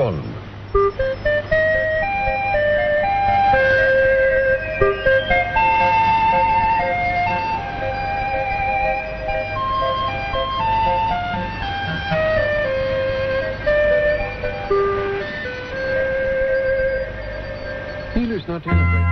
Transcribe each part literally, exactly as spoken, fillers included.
Con. Dealers not television.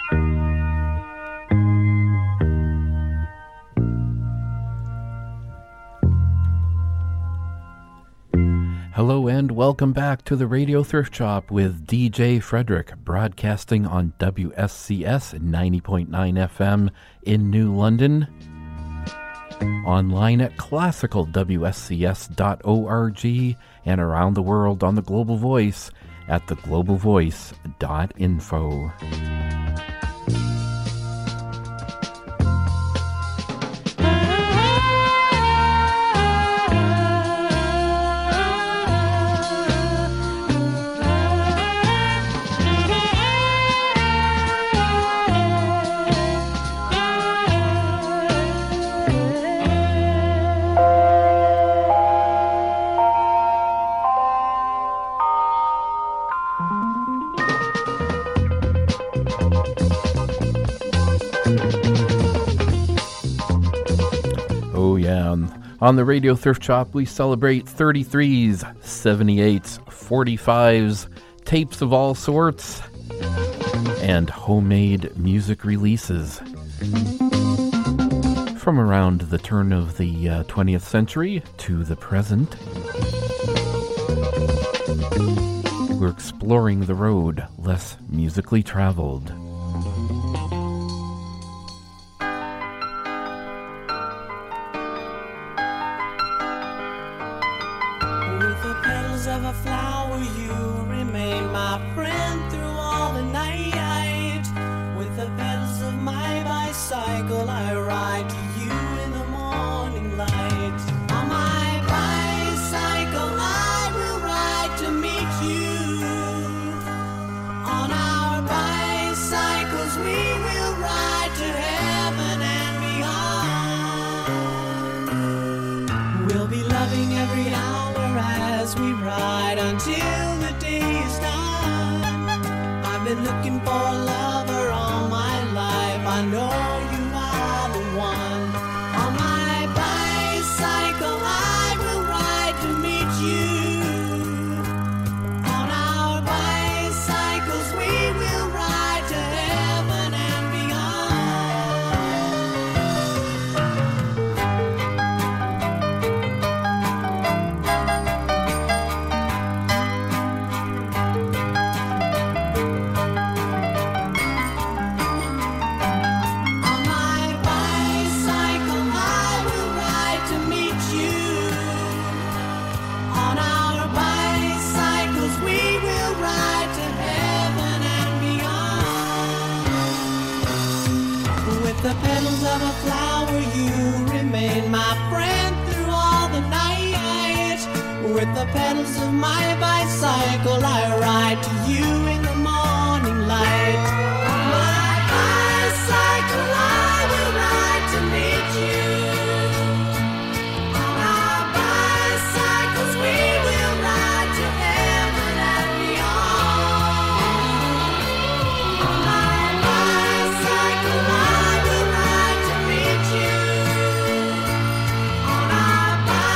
Hello and welcome back to the Radio Thrift Shop with D J Frederick, broadcasting on W S C S ninety point nine F M in New London, online at classical W S C S dot org, and around the world on the Global Voice at the global voice dot info. On the Radio Thrift Shop, we celebrate thirty-threes, seventy-eights, forty-fives, tapes of all sorts, and homemade music releases from around the turn of the uh, twentieth century to the present. We're exploring the road less musically traveled.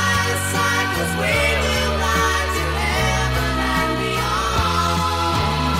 We will ride to heaven and beyond.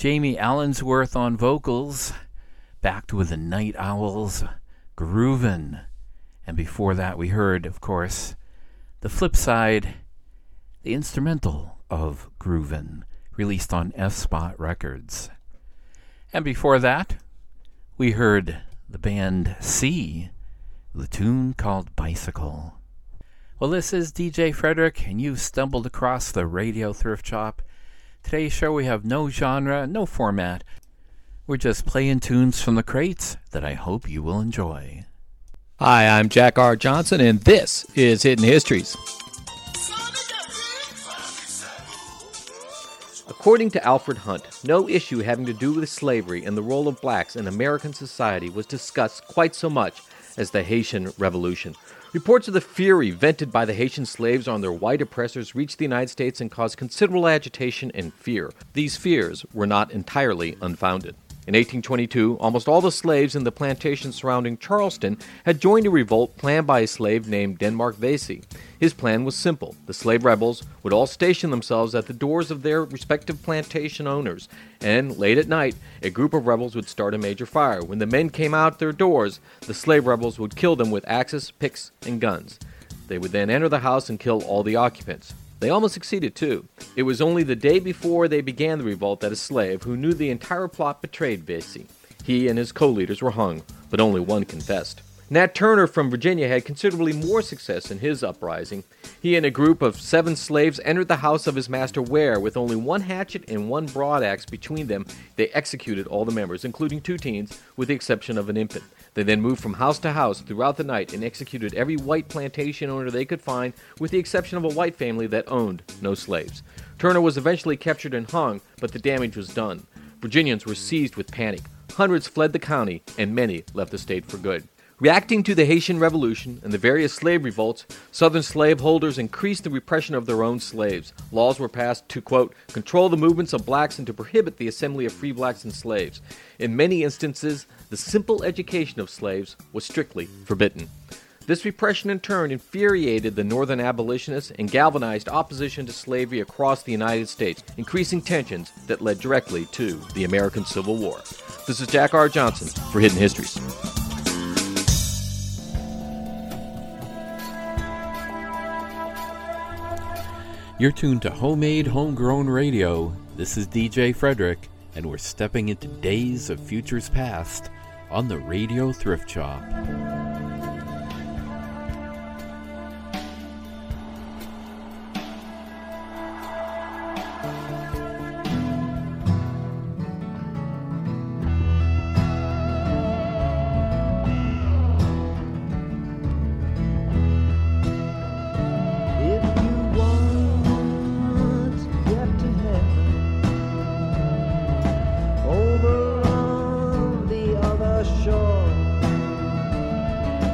Jamie Allensworth on vocals, backed with the Night Owls, Groovin'. And before that we heard, of course, the flip side, the instrumental of Groovin', released on F-Spot Records. And before that, we heard the band C, the tune called Bicycle. Well, this is D J Frederick, and you've stumbled across the Radio Thrift Shop. Today's show we have no genre, no format. We're just playing tunes from the crates that I hope you will enjoy. Hi, I'm Jack R. Johnson, and this is Hidden Histories. According to Alfred Hunt, no issue having to do with slavery and the role of blacks in American society was discussed quite so much as the Haitian Revolution. Reports of the fury vented by the Haitian slaves on their white oppressors reached the United States and caused considerable agitation and fear. These fears were not entirely unfounded. In eighteen twenty-two, almost all the slaves in the plantations surrounding Charleston had joined a revolt planned by a slave named Denmark Vesey. His plan was simple. The slave rebels would all station themselves at the doors of their respective plantation owners, and late at night, a group of rebels would start a major fire. When the men came out their doors, the slave rebels would kill them with axes, picks, and guns. They would then enter the house and kill all the occupants. They almost succeeded, too. It was only the day before they began the revolt that a slave who knew the entire plot betrayed Vesey. He and his co-leaders were hung, but only one confessed. Nat Turner from Virginia had considerably more success in his uprising. He and a group of seven slaves entered the house of his master Ware. With only one hatchet and one broadaxe between them, they executed all the members, including two teens, with the exception of an infant. They then moved from house to house throughout the night and executed every white plantation owner they could find, with the exception of a white family that owned no slaves. Turner was eventually captured and hung, but the damage was done. Virginians were seized with panic. Hundreds fled the county, and many left the state for good. Reacting to the Haitian Revolution and the various slave revolts, Southern slaveholders increased the repression of their own slaves. Laws were passed to, quote, control the movements of blacks and to prohibit the assembly of free blacks and slaves. In many instances, the simple education of slaves was strictly forbidden. This repression in turn infuriated the Northern abolitionists and galvanized opposition to slavery across the United States, increasing tensions that led directly to the American Civil War. This is Jack R. Johnson for Hidden Histories. You're tuned to Homemade Homegrown Radio. This is D J Frederick, and we're stepping into days of futures past on the Radio Thrift Shop. Over on the other shore,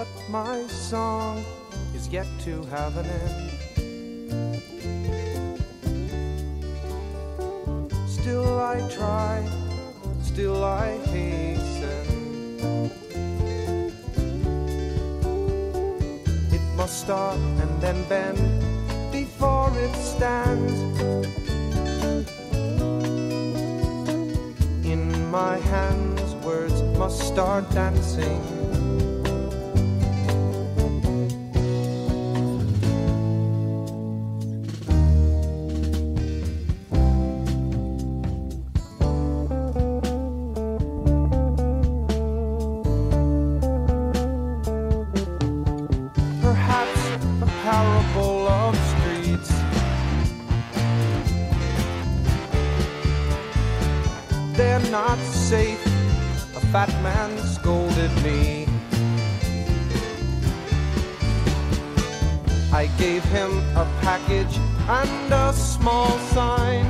but my song is yet to have an end. Still I try, still I hasten. It must start and then bend before it stands. In my hands words must start dancing. Not safe, a fat man scolded me. I gave him a package and a small sign.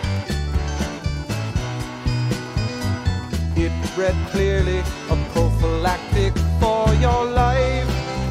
It read clearly, a prophylactic for your life.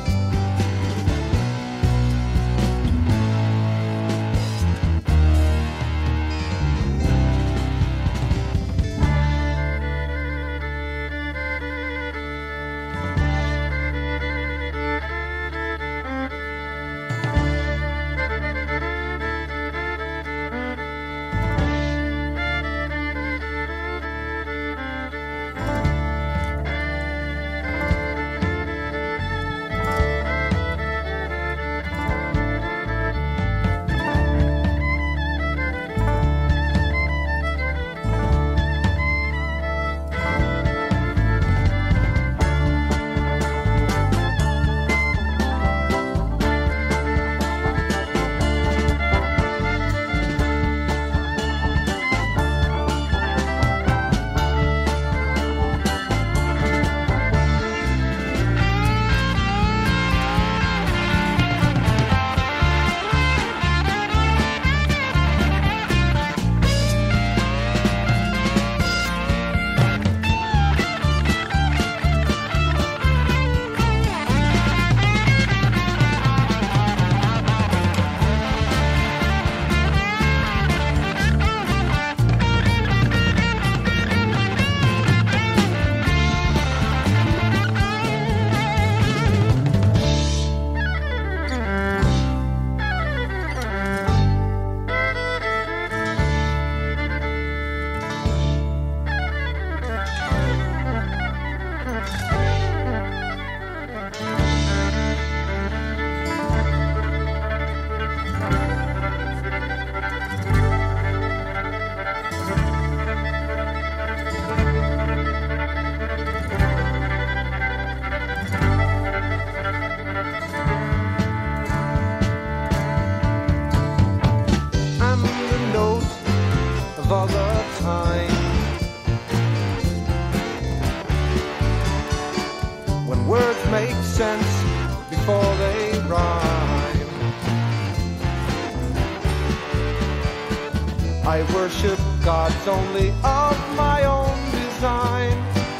I worship gods only of my own design.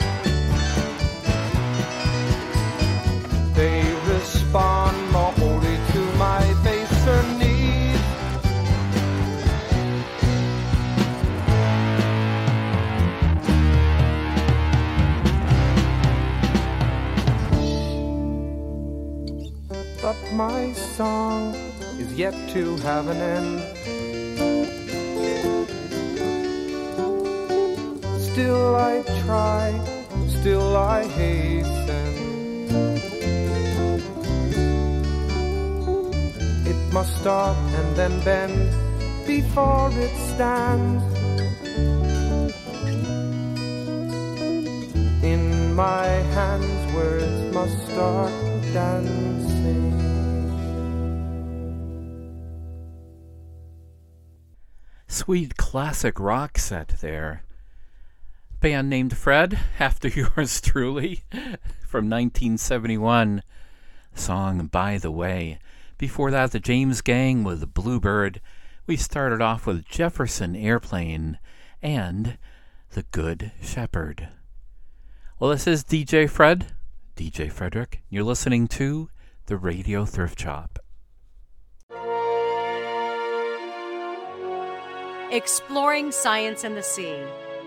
They respond more wholly to my baser needs. But my song is yet to have an end. Still I try, still I hasten. It must start and then bend before it stands. In my hands words must start dancing. Sweet classic rock set there. Band named Fred, after yours truly, from nineteen seventy-one. Song By the Way. Before that, the James Gang with Bluebird. We started off with Jefferson Airplane and The Good Shepherd. Well, this is D J Fred, D J Frederick. You're listening to the Radio Thrift Shop. Exploring science and the sea.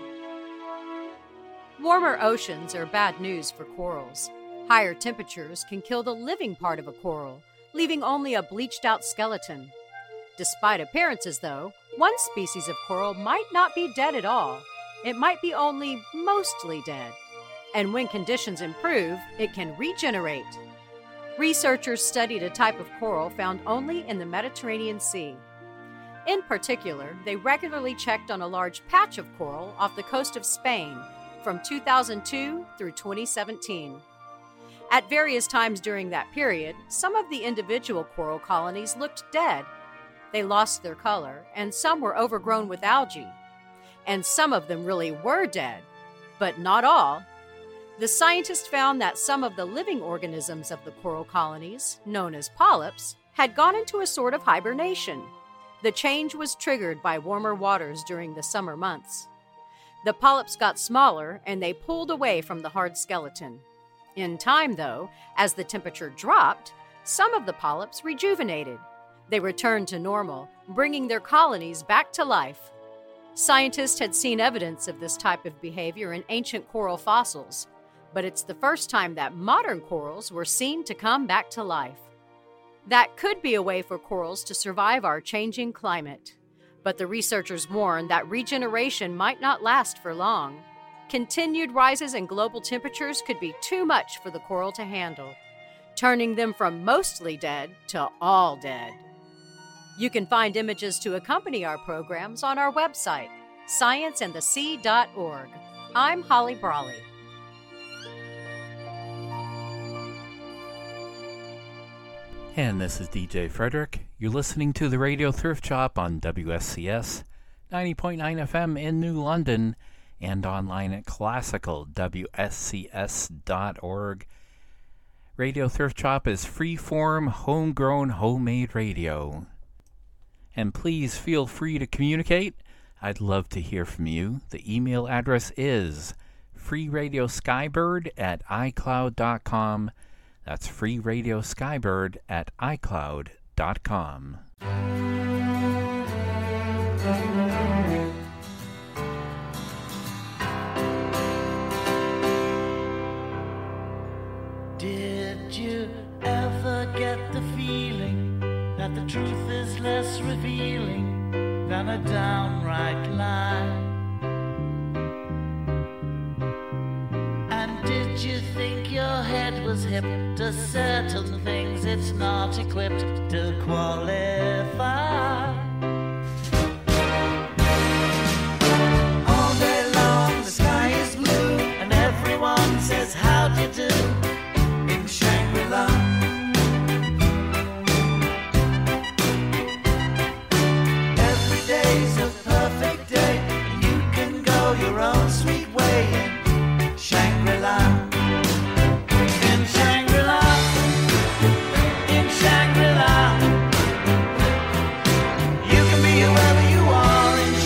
Warmer oceans are bad news for corals. Higher temperatures can kill the living part of a coral, leaving only a bleached-out skeleton. Despite appearances, though, one species of coral might not be dead at all. It might be only mostly dead. And when conditions improve, it can regenerate. Researchers studied a type of coral found only in the Mediterranean Sea. In particular, they regularly checked on a large patch of coral off the coast of Spain from two thousand two through twenty seventeen. At various times during that period, some of the individual coral colonies looked dead. They lost their color, and some were overgrown with algae. And some of them really were dead, but not all. The scientists found that some of the living organisms of the coral colonies, known as polyps, had gone into a sort of hibernation. The change was triggered by warmer waters during the summer months. The polyps got smaller and they pulled away from the hard skeleton. In time, though, as the temperature dropped, some of the polyps rejuvenated. They returned to normal, bringing their colonies back to life. Scientists had seen evidence of this type of behavior in ancient coral fossils, but it's the first time that modern corals were seen to come back to life. That could be a way for corals to survive our changing climate. But the researchers warn that regeneration might not last for long. Continued rises in global temperatures could be too much for the coral to handle, turning them from mostly dead to all dead. You can find images to accompany our programs on our website, science and the sea dot org. I'm Holly Brawley. And this is D J Frederick. You're listening to the Radio Thrift Shop on W S C S ninety point nine F M in New London and online at classical W S C S dot org. Radio Thrift Shop is free-form, homegrown, homemade radio. And please feel free to communicate. I'd love to hear from you. The email address is freeradioskybird at icloud dot com. That's freeradioskybird at icloud dot com. Did you ever get the feeling that the truth is less revealing than a downright lie? And did you think your head was hip to certain things it's not equipped to qualify? All day long the sky is blue and everyone says how'd you do in Shangri-La. Every day's a perfect day and you can go your own sweet way in Shangri-La. In Shangri-La, in Shangri-La, you can be whoever you are in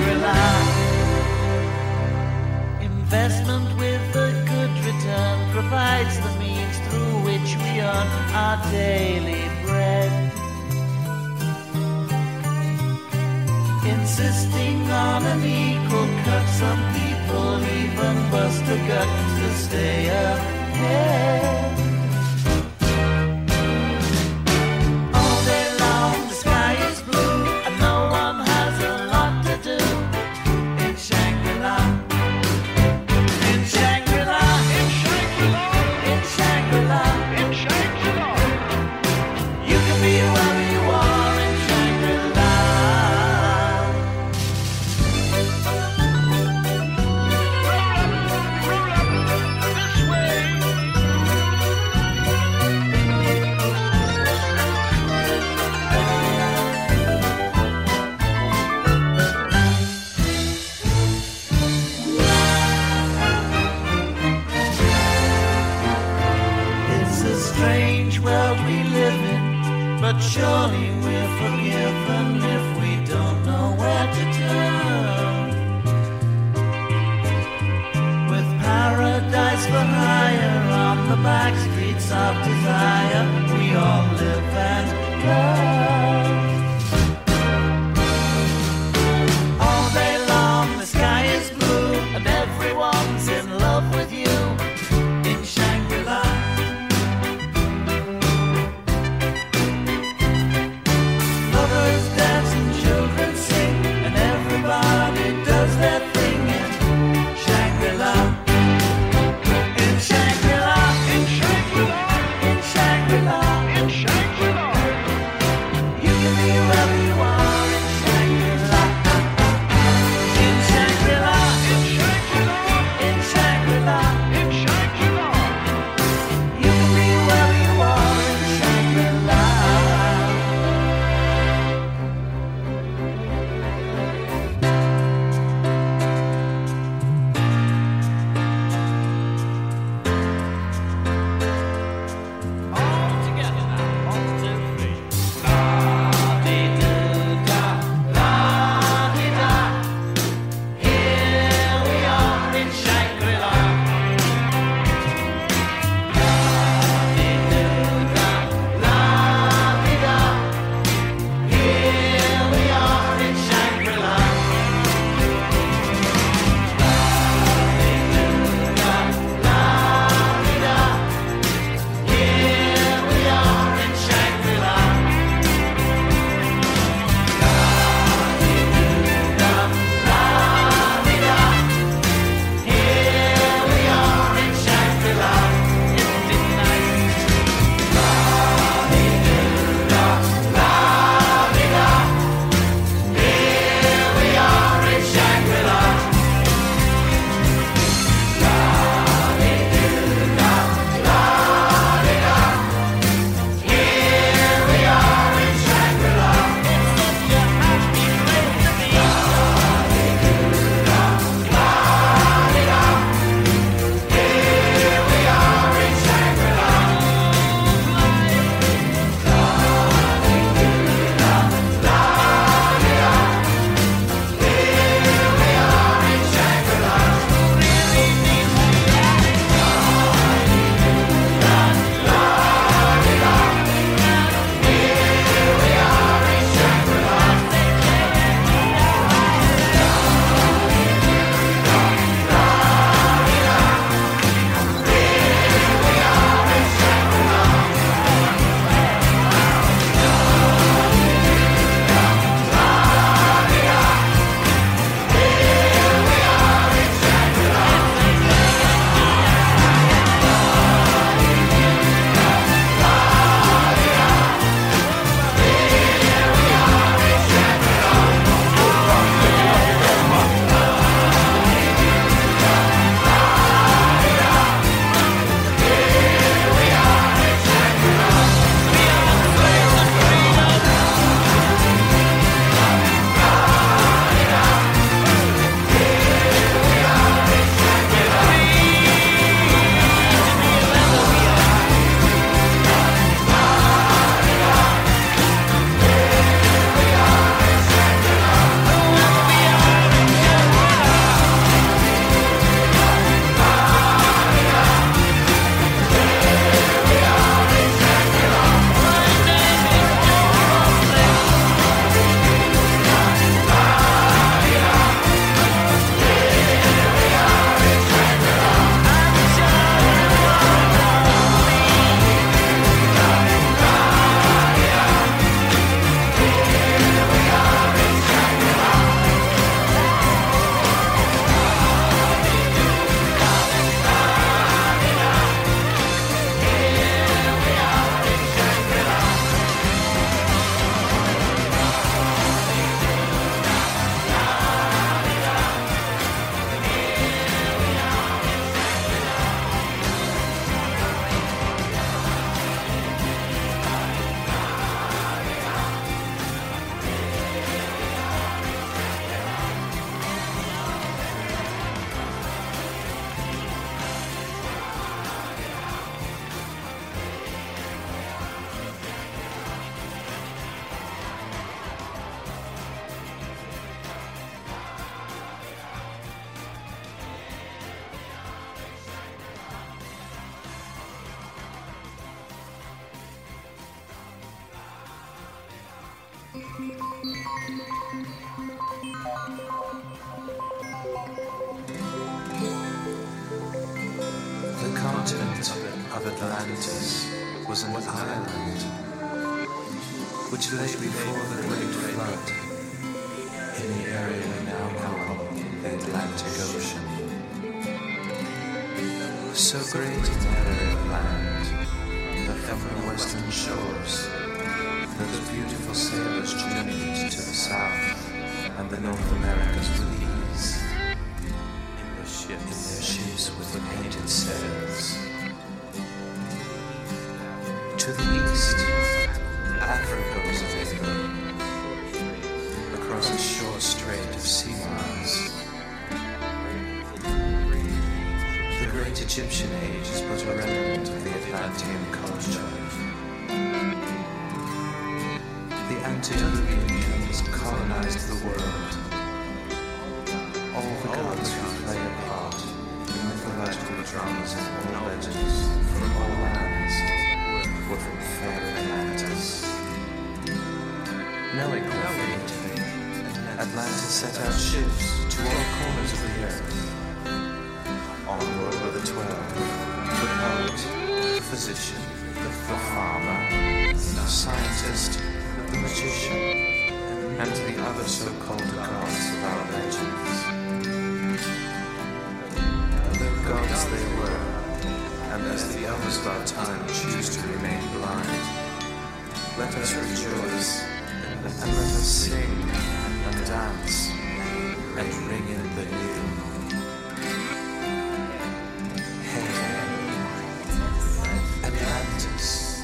Shangri-La. Investment with a good return provides the means through which we earn our daily bread. Insisting on an equal cut, some people even bust a gut to stay ahead. All day long the sky is blue and no one has a lot to do in Shangri-La. In Shangri-La, in Shangri-La, in Shangri-La, in Shangri-La, you can be whoever you are in Shangri-La. This way. It's a strange world we live in, but surely we're forgiven if we don't know where to turn. With paradise for hire on the back streets of desire, we all live and love. All day long the sky is blue, and everyone's in love with you in Shangri-La. Lovers dance and children sing, and everybody does their thing in Shangri-La. In Shangri-La, in Shangri-La, in Shangri-La, in Shangri-La. You can be The continent of Atlantis was an island which lay before the great flood in the area we now call the Atlantic Ocean. So great an area of land that from the western shores those beautiful sailors journeyed to the south and the North Americas with ease in their ships, in their ships with the painted sails. To the east, Africa was available across a short strait of sea miles. The great Egyptian age is but a remnant of the Atlantean culture. The Antediluvians colonized the world. All the gods who play a part in mythological dramas and all legends from all lands were from fair Atlantis. Knowing her fate, Atlantis set out ships to all corners of the earth. On board were the twelve, the poet, the physician, the farmer, the scientist, the magician, and the other so-called gods of our legends. Though gods they were, and as the elders of our time choose to remain blind, let us rejoice, and let us sing, and dance, and ring in the new. Atlantis.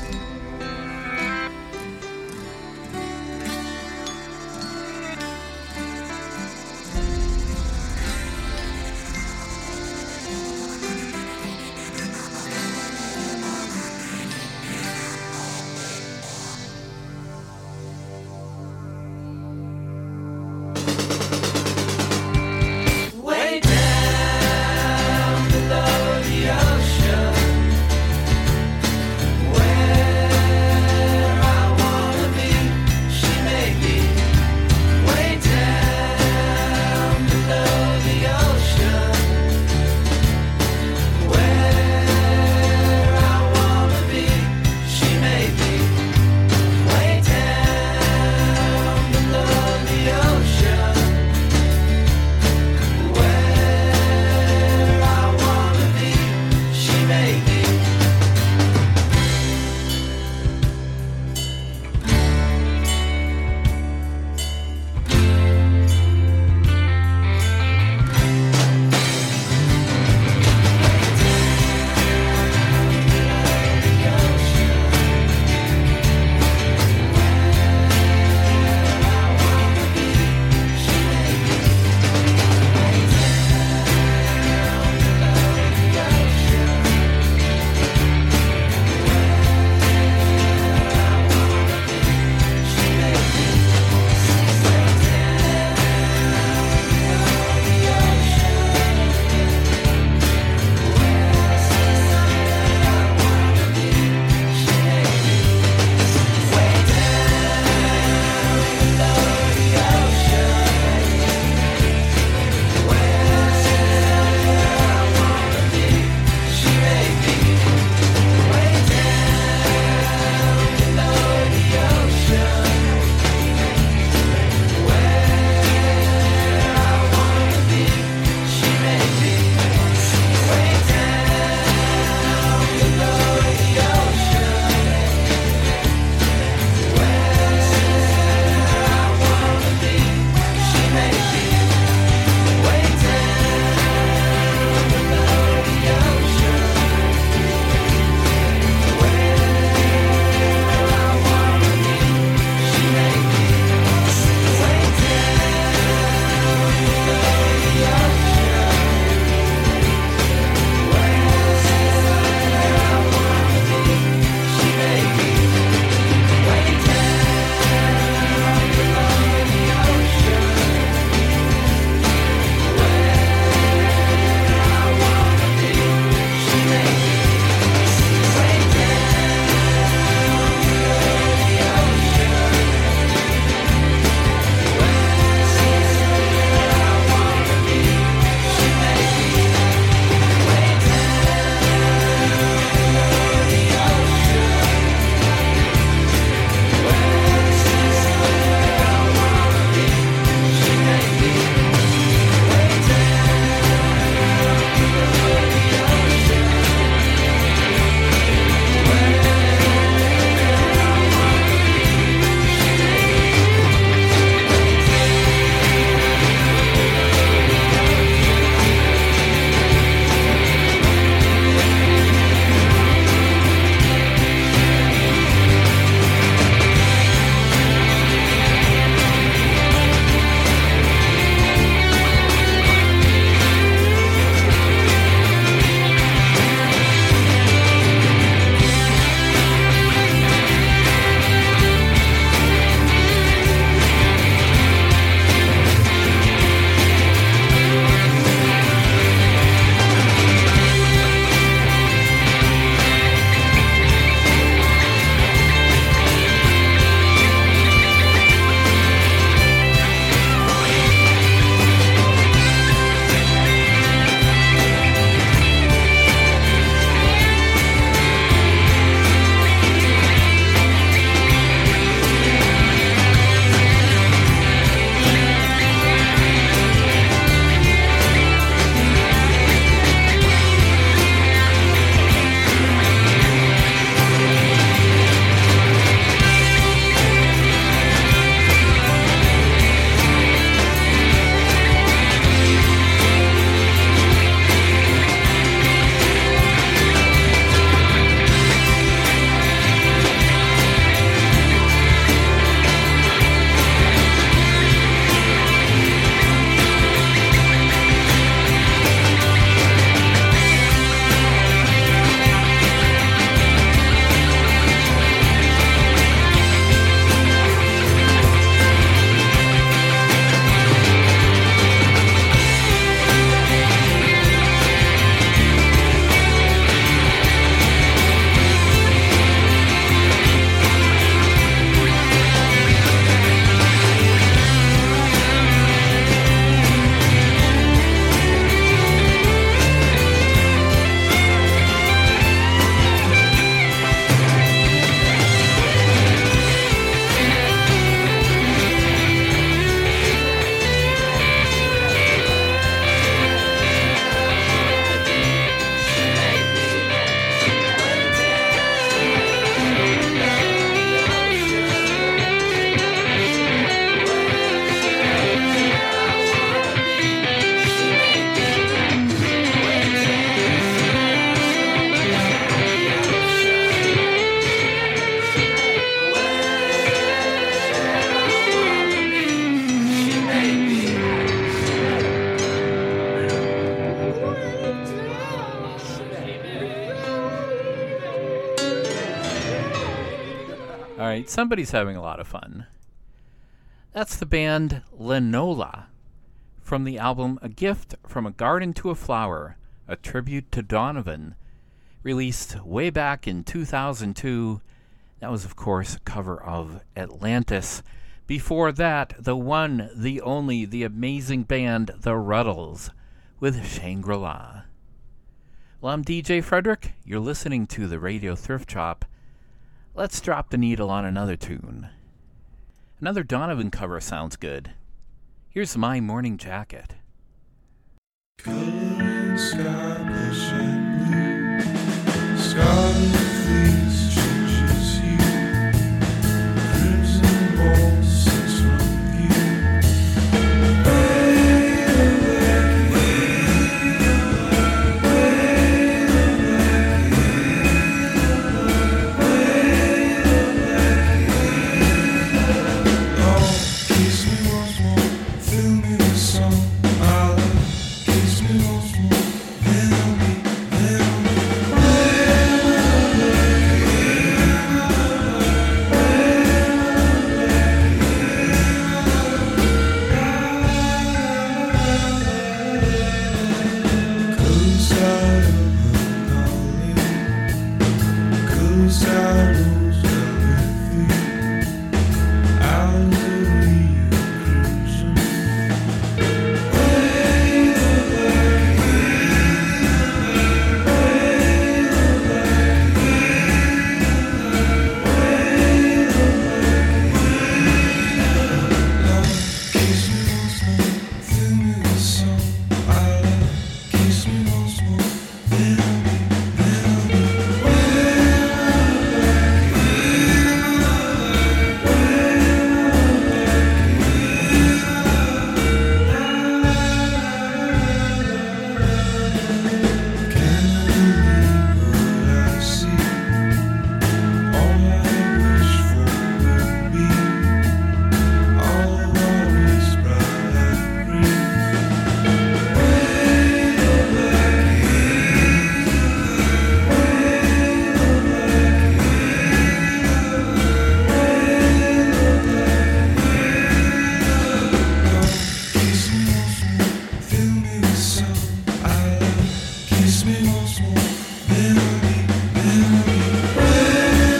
Wake All right, somebody's having a lot of fun. That's the band Lenola from the album A Gift from a Garden to a Flower, a tribute to Donovan, released way back in two thousand two. That was, of course, a cover of Atlantis. Before that, the one, the only, the amazing band The Ruddles with Shangri-La. Well, I'm D J Frederick. You're listening to the Radio Thrift Shop. Let's drop the needle on another tune. Another Donovan cover sounds good. Here's My Morning Jacket. Coloring sky, bush and blue. Scarlet fleece changes hue. Crimson balls sings from view. Way back here, way back here, way back here. Oh, kiss me once more, fill me with song. I love, kiss me once more, then I'll be, then I'll be. Close out of the darling, close out of everything. Out of the cruising. Kiss me once more, fill me with song. I love, kiss me once more, then I'll be, then I'll be. Can I believe what I see? All I wish for will be all always bright and green. Kiss me once more, fill me with song. I love, kiss me once more, then I'll be, then I'll be.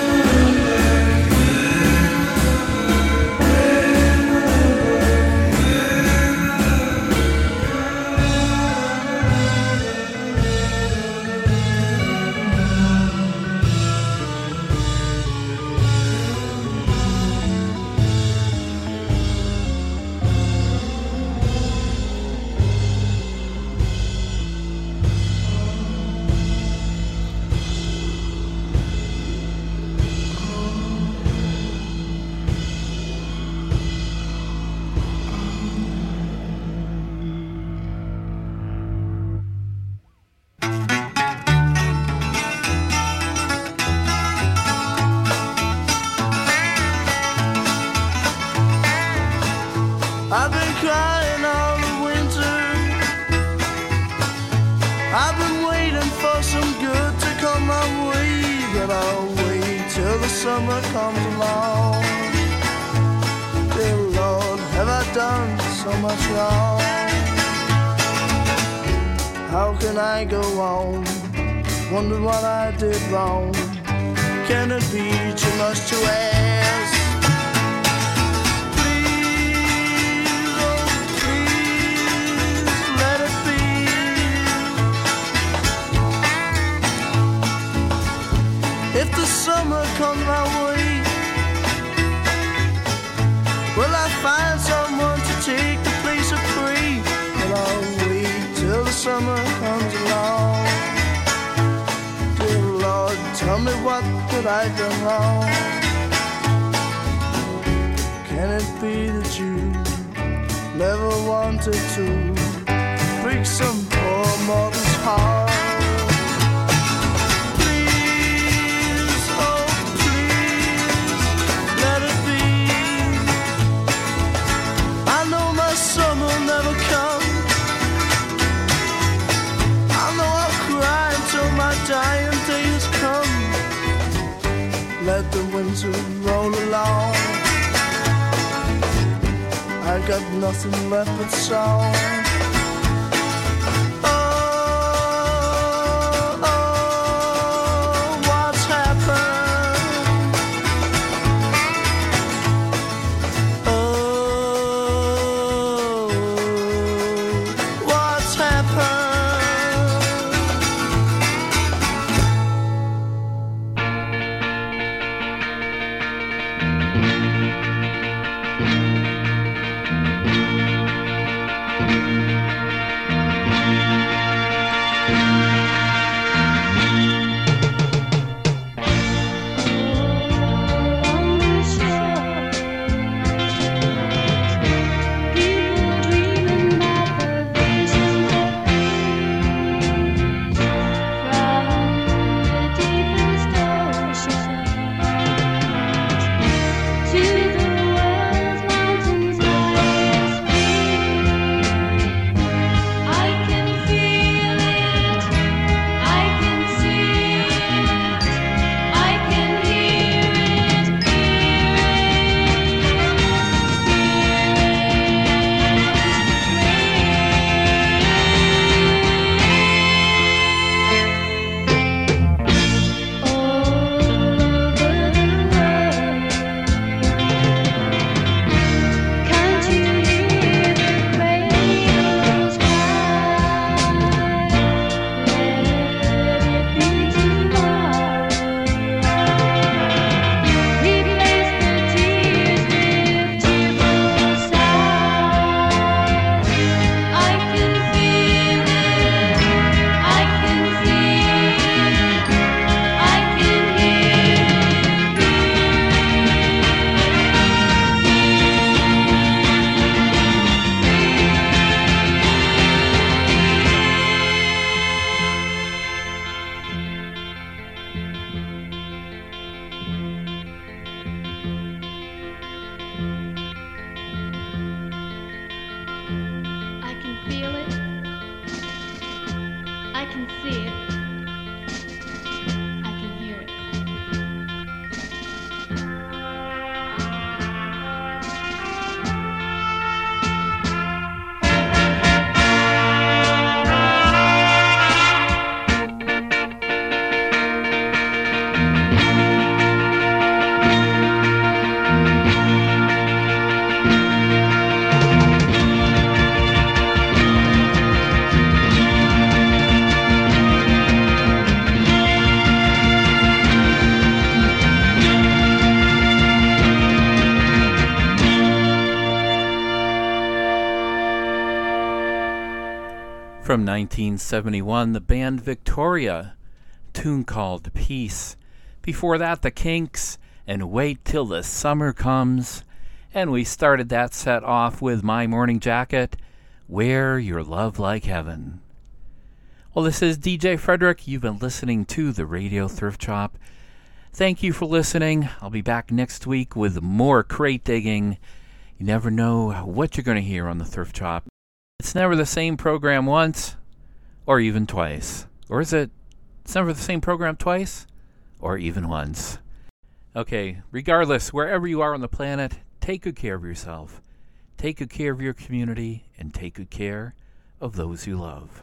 I've been crying all the winter. I've been waiting for some good to come my way, but I'll wait till the summer comes along. Dear Lord, have I done so much wrong? How can I go on? Wonder what I did wrong. Can it be too much to ask? Please, oh please, let it be. If the summer comes my way, will I find someone to take the place of free? But I'll wait till the summer comes along. Dear Lord, tell me what that I've done wrong. Can it be that you never wanted to break some poor mortal's heart? Please, oh please, let it be. I know my summer will never come. I know I'll cry until my dying day has come. let the winter roll along. I got nothing left but song. Oh, oh, what's happened? Oh, what's happened? From nineteen seventy-one, the band Victoria, a tune called Peace. Before that, the Kinks, and Wait Till the Summer Comes. And we started that set off with My Morning Jacket, Wear Your Love Like Heaven. Well, this is D J Frederick. You've been listening to the Radio Thrift Shop. Thank you for listening. I'll be back next week with more crate digging. You never know what you're going to hear on the Thrift Shop. It's never the same program once, or even twice. Or is it? It's never the same program twice, or even once. Okay, regardless, wherever you are on the planet, take good care of yourself. Take good care of your community, and take good care of those you love.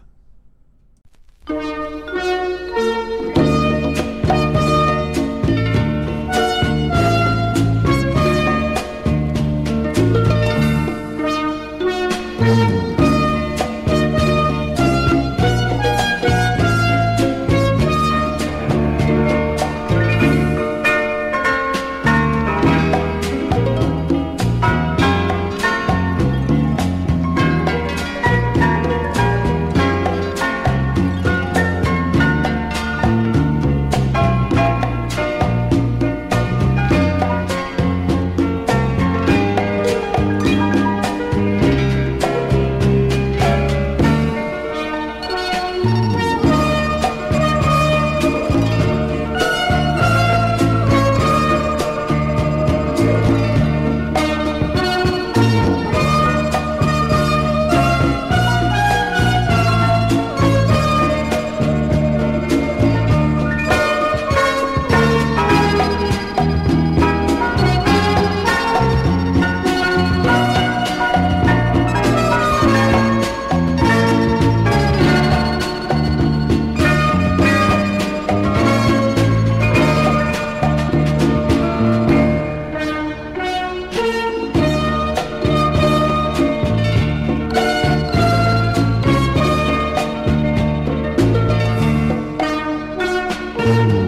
Thank you.